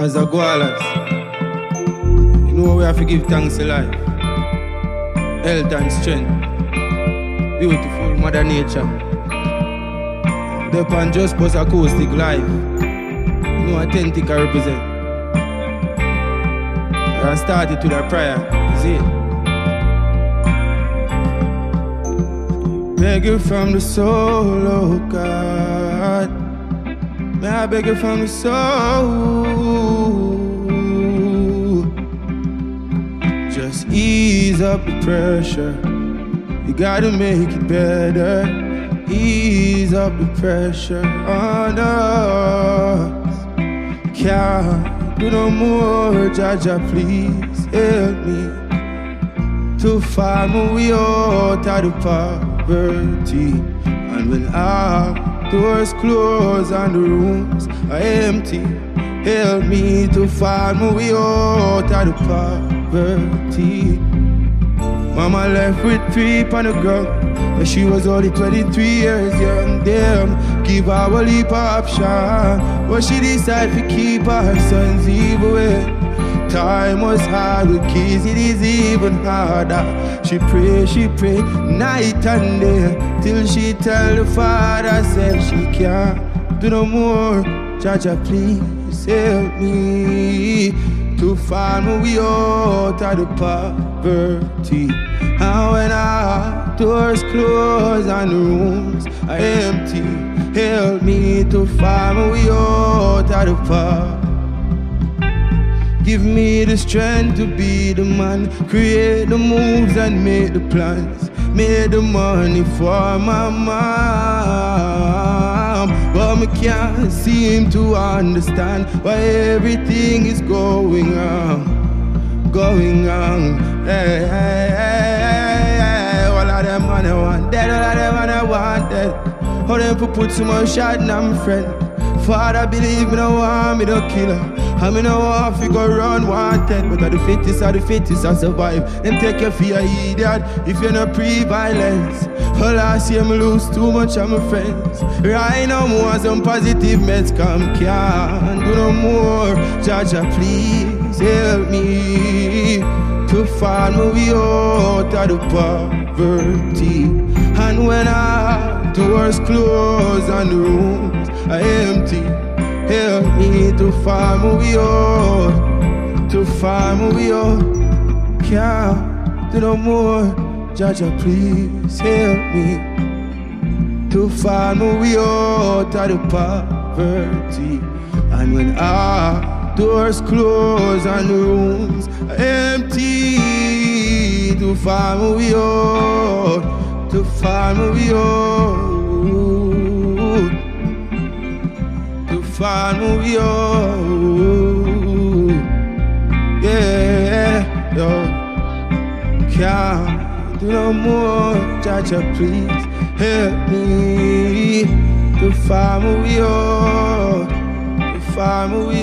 As a Gualas, you know we have to give thanks to life, health and strength, beautiful mother nature. The pan just post acoustic life, you know authentic I represent. I started with a prayer, see it? Beg you from the soul, oh God. May I beg you from the soul. Just ease up the pressure. You gotta make it better. Ease up the pressure on us. Can't do no more, Jaja, please help me to find my way out of the poverty. And when our doors close and the rooms are empty, help me to find my way out of the poverty. Mama left with 3 on the ground, but she was only 23 years young. Damn, give her a leap of option, but she decided to keep her sons evil way. Time was hard with kids, it is even harder. She pray, night and day, till she tell the father, said she can't do no more. Jaja, please help me to find my way out of the poverty. And when our doors close and the rooms are empty, help me to find my way out of the poverty. Give me the strength to be the man, create the moves and make the plans, make the money for my mom. But me can't seem to understand why everything is going wrong, going wrong. Hey, hey, hey, hey. All of them man I want dead, all of them man I want dead. How them put so much shot in my friend. Father believe me, no want me to kill her. I mean, no want to go run wanted, but the fittest I survive. Them take you for an idiot if you're not pre-violence. Well, last year I lose too much of my friends. Right now, more some positive meds come, can't do no more. Jaja, please help me to find my way out of the poverty. And when our doors close and the rooms are empty, help me to find my way out, to find my way out. Can't do no more. Jaja, please help me to find my way out of the poverty. And when our doors close and the rooms are empty, to find my way out, to find my way out. Find my way out. Yeah, yo. Can't do no more. Jaja, please help me to find my way out, to find my way